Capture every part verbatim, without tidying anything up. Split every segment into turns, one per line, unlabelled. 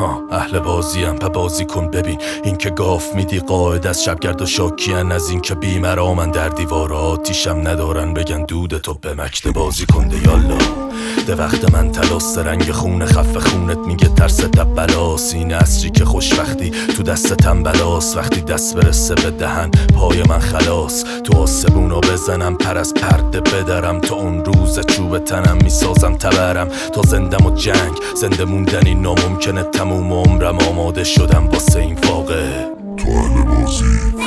ها اهل بازیم پا بازی کن ببین این که گاف میدی قاعد از شبگرد و شاکیان از این که بیمرا من در دیوار آتیشم ندارن بگن دود تو به مکت بازی کنده یالا ده وقت من تلاس رنگ خون خف خونت میگه ترس دبلاس این عصری که خوشبختی تو دست تنبلاس وقتی دست برسه به دهن پای من خلاص تو آسمونو بزنم پر از پرده بدرم تو اون روز چوب تنم میسازم تبرم تا زندم و جنگ زنده موندنی ناممکنه تموم عمرم آماده شدم واسه این واقعه
تو اهل بازی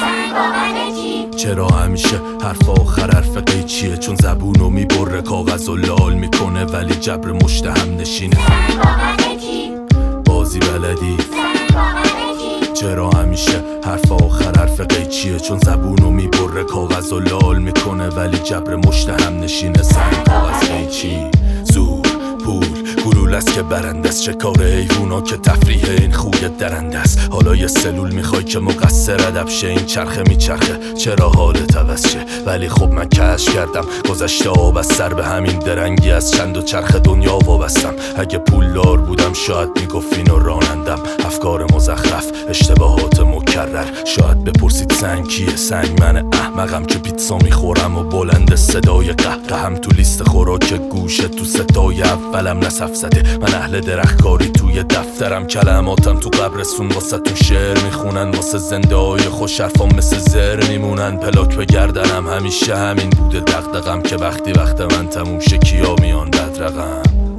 چرا همیشه حرف آخر حرف قیچیه چون زبونو میبره کاغذ و لال میکنه ولی جبر مشتهم نشینه بازی بلدی چرا همیشه حرف آخر حرف قیچیه چون زبونو میبره کاغذ و لال میکنه ولی جبر مشتهم نشینه سنگ کاغذ قیچی زور پول گلول است که برنده است چه کار حیوونا که تفریح این خوی درنده است حالا یه سلول میخوای که مقصر ادب شه این چرخه میچرخه چرا حالت عوض شه ولی خب من کشف کردم گذشته آب از سر به همین درنگی از چند و چرخ دنیا وابستم اگه پولدار بودم شاید میگفتین و رانندم افکار مزخرف اشتباهات مکرر شاید بپرسید سنگ کیه سنگ من احمقم که پیتزا میخورم و بلند صدای قهقهم تو لیست خوراک گوشه تو ستای اولم نصف زده من اهل درختکاری توی دفترم کلماتم تو قبرستون واسه تو شعر میخونن واسه زنده های خوش حرفام مثل زر میمونن پلاک به گردنم همیشه همین بوده دغدغم که وقتی وقت من تموم شه کیا میان بدرقم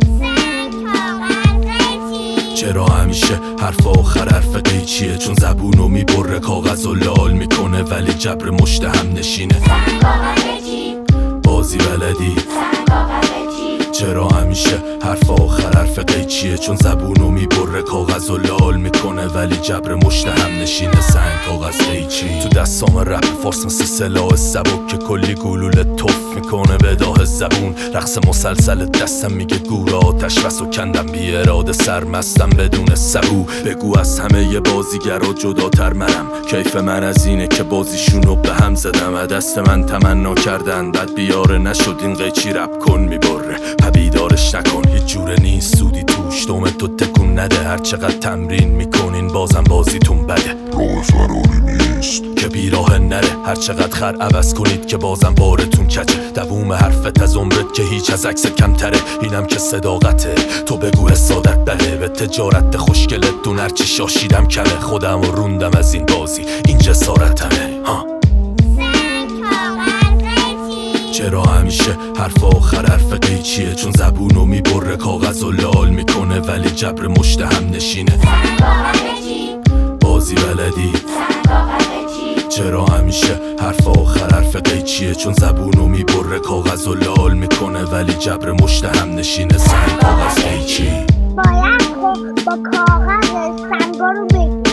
چرا همیشه حرف آخر حرف قیچیه چون زبونو میبره کاغذ و لال میکنه ولی جبر مشتهم نشینه بازی بلدی چرا همیشه حرف آخر حرف قیچیه چون زبونو میبره کاغذ و لال میکنه ولی جبر مشتهم نشینه سنگ کاغذ قیچی تو دستام رپ فارس مثل سلاح سبک که کلی گلوله توف میکنه به داه زبون رقص مسلسل دستم میگه گور آتش بس و کندم بی اراده سرمستم بدون سبو بگو از همه ی بازیگرا جداتر منم کیف من از اینه که بازیشونو به هم زدم دست من تمنا کردن بعد بیاره نشد این قیچی رپ کن میبره بیدارش نکن هیچ جوره نیست سودی توش دوم تو تکون نده هر چقدر تمرین میکنین بازم بازیتون بده
راه فراری نیست
که بیراه نره هر چقدر خر عوض کنید که بازم بارتون کجه دووم حرفت از عمرت که هیچ از عکست کمتره اینم که صداقته تو بگو حسادت بله به تجارت خوشگلت دون هرچی شاشیدم کمه خودم و روندم از این بازی این جسارتمه ها چرا همیشه حرف آخر حرف قیچیه چون زبونو میبره کاغذ و لال میکنه ولی جبر مشتهم نشینه بازی بلدی چرا همیشه حرف آخر حرف قیچیه چون زبونو میبره کاغذ و لال میکنه ولی جبر مشتهم نشینه سنگ کاغذ قیچی
باید با کاغذ سنگا رو بگیر